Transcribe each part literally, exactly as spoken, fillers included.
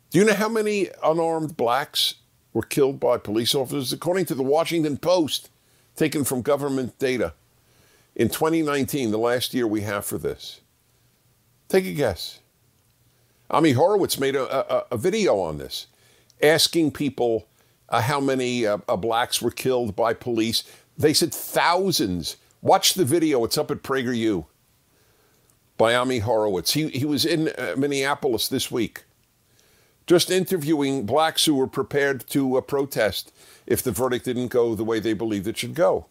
Do you know how many unarmed blacks were killed by police officers? According to the Washington Post, taken from government data, in twenty nineteen, the last year we have for this. Take a guess. Ami Horowitz made a, a, a video on this, asking people uh, how many uh, uh, blacks were killed by police. They said thousands. Watch the video. It's up at PragerU by Ami Horowitz. He, he was in uh, Minneapolis this week, just interviewing blacks who were prepared to uh, protest if the verdict didn't go the way they believed it should go.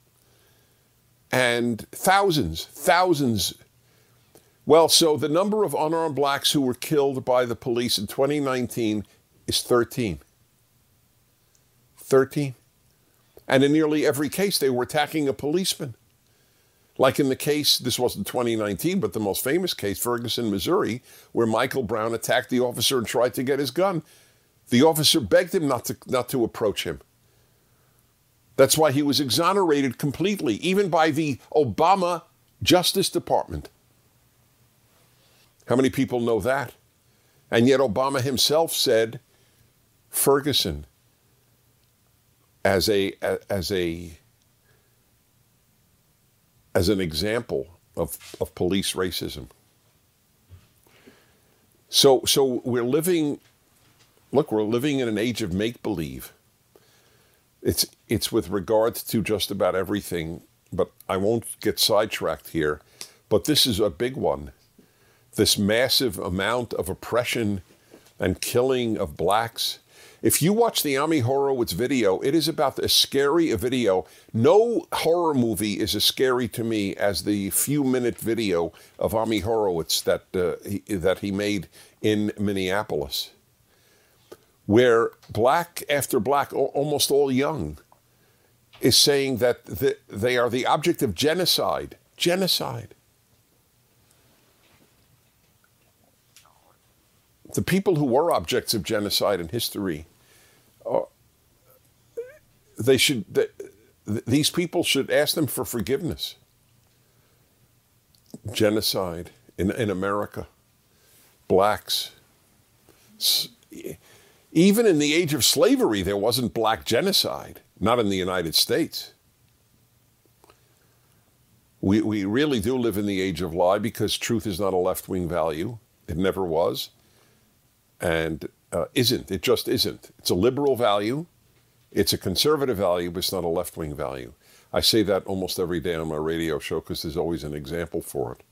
And thousands, thousands. Well, so the number of unarmed blacks who were killed by the police in twenty nineteen is thirteen. thirteen. And in nearly every case, they were attacking a policeman. Like in the case, this wasn't twenty nineteen, but the most famous case, Ferguson, Missouri, where Michael Brown attacked the officer and tried to get his gun. The officer begged him not to, not to approach him. That's why he was exonerated completely, even by the Obama Justice Department. How many people know that? And yet Obama himself said Ferguson as a as a as an example of, of police racism. So so we're living, look, we're living in an age of make-believe. It's it's with regard to just about everything, but I won't get sidetracked here. But this is a big one. This massive amount of oppression and killing of blacks. If you watch the Ami Horowitz video, it is about as scary a video. No horror movie is as scary to me as the few-minute video of Ami Horowitz that uh, he, that he made in Minneapolis, where black after black, almost all young, is saying that the, they are the object of genocide. Genocide. The people who were objects of genocide in history, uh, they should. They, these people should ask them for forgiveness. Genocide in in America, blacks. Even in the age of slavery, there wasn't black genocide. Not in the United States. We we really do live in the age of lie because truth is not a left-wing value. It never was. And uh, isn't. It just isn't. It's a liberal value. It's a conservative value, but it's not a left-wing value. I say that almost every day on my radio show because there's always an example for it.